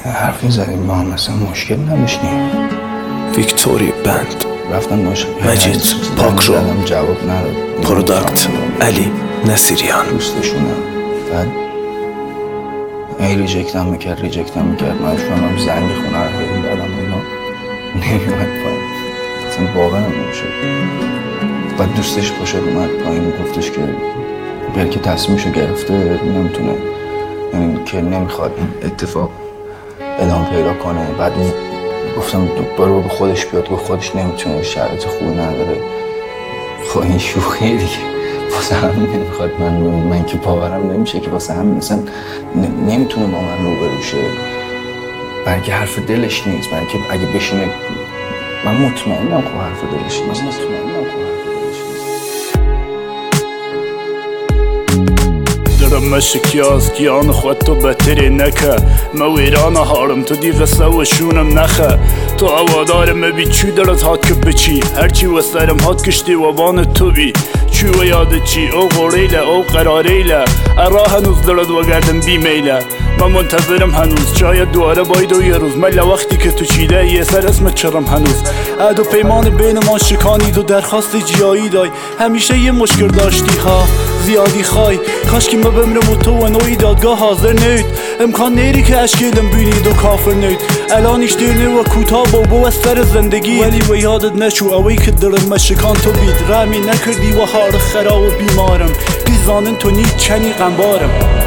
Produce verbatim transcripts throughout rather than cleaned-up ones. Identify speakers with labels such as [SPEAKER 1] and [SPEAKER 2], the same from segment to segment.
[SPEAKER 1] حرف میزدیم با هم مثلا مشکل نداشتیم.
[SPEAKER 2] ویکتوری بند
[SPEAKER 1] رفتم باش
[SPEAKER 2] مجید پاکرو
[SPEAKER 1] جواب نداد.
[SPEAKER 2] پروداکت علی نصیریان
[SPEAKER 1] دوستشونم. بعد ای ریجکتم میکرد ریجکتم میکرد من شونم زنگ خونه رو خیلی دادم اینا نمیومد پایین اصلا باورم نمیشد. بعد دوستش پاشد اومد پایین گفتش که بلکه تصمیمشو گرفته نمیتونه، یعنی که نمیخواد این اتفاق ادامه پیدا کنه. بعد گفتم برو به خودش بیاد، گفت خودش نمیتونه شرایط خوبی نداره. خب این شوخیه دیگه، واسه همین نمیخواد من من که باورم نمیشه که واسه همین مثلا نمیتونه با من روبرو شه، بلکه حرف دلش نیست، بلکه اگه بشینه من مطمئنم خب حرف دلش نیست. مطمئنم خب حرف دلش نیست.
[SPEAKER 3] درم مشکی از گیان خود تو بتری نکه ما ویران هارم تو دیگه سو شونم نخه تو اوادارم بی چی درت هات که بچی هرچی وسترم هات کشتی و بان تو بی چی و یاد چی او غوریله او قراریله ارا هنوز درد و گردم بی میله من منتظرم هنوز شاید دواره باید و یه روز ملا وقتی که تو چیده یه سر اسمت چرم هنوز عهد و پیمان بین ما شکانید و درخواست جیایی دای همیشه یه مشکل داشتی ها زیادی خای کاش که ما بمرم و تو و نوی دادگاه حاضر نید امکان نیری که اشکیلم بینید و کافر نید الانیش دیرنه و کوتا بابا و سر زندگی ولی و یادت نشو اوی که درم مشکان تو بید رمی نکردی و حال خراب و بیمارم بیزانن تو نید چنی غنبارم.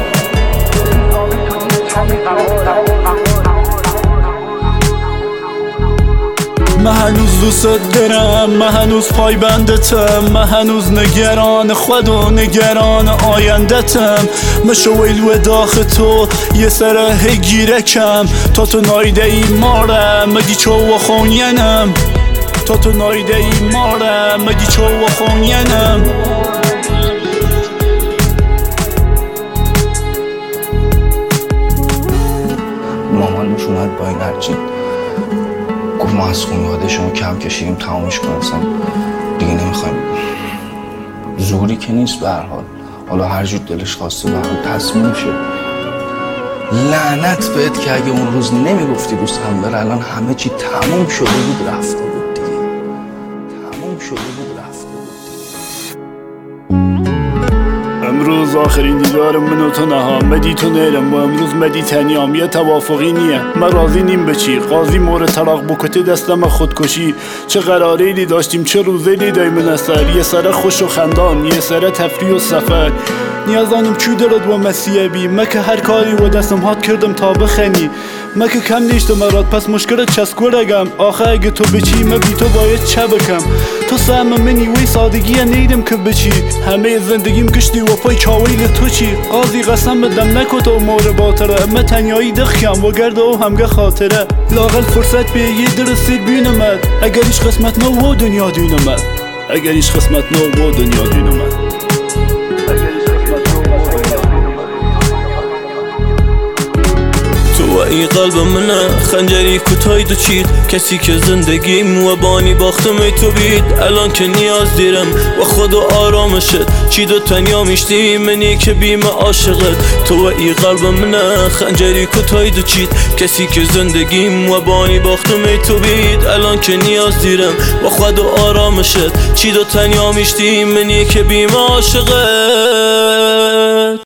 [SPEAKER 3] من هنوز دوست دارم، من هنوز پایبندتم، من هنوز نگران خود و نگران آیندتم. مشو ویلو داخل تو یه سر هگیره کم تا تو نایده ای مارم مگی چو و خونینم تا تو نایده ای مارم مگی چو و خونینم.
[SPEAKER 1] مامانش اومد با این هرچی گفت ما از خانواده شما کم کشیدیم تمامش کنیم اصلا دیگه نمیخوایم، زوری که نیست به هر حال، حالا هر جور دلش خواسته به هر حال تصمیم شد. لعنت بهت که اگه اون روز نمیگفتی دوست هم بره الان همه چی تموم شده بود رفته بود دیگه، تموم شده بود رفته بود دیگه.
[SPEAKER 3] امروز آخرین دیدارم من و تو نها مدی تو نیرم و امروز مدی تنیام یه توافقی نیه من راضی نیم بچی قاضی مورد طلاق بکته دستم خودکشی چه قراریلی داشتیم چه روزیلی دایمن اثر یه سر خوش و خندان یه سر تفریح و سفر نیازانم چو دارد و مسیح بی مکه هر کاری و دستم هات کردم تا بخنی مکه کم نیشت مراد پس مشکل چسکورگم آخه اگه تو بچی من بی تو باید چه بکم تو سهم منی وی سادگی نیدم که بچی همه زندگیم کشتی و پای چاویل تو چی قاضی قسم بدم نکو تو مور باطره من تنیایی دخیم و گرده و همگه خاطره لاغل فرصت به یه درستی بینمد اگر ایش قسمت نو و دنیا دینمد اگر ایش قسمت نو و دنیا دینمد.
[SPEAKER 4] و ای قلب منه خنجری کتای دو چید کسی که زندگیم و بانی باختم ای تو بید الان که نیاز دیرم و خود و آرامشت چید و تنیا میشتی منی که بیم عاشقت تو و ای قلب منه خنجری کتای دو چید کسی که زندگیم و بانی باختم ای تو بید الان که نیاز دیرم و خود و آرامشت چید و تنیا میشتی منی که بیم عاشقت.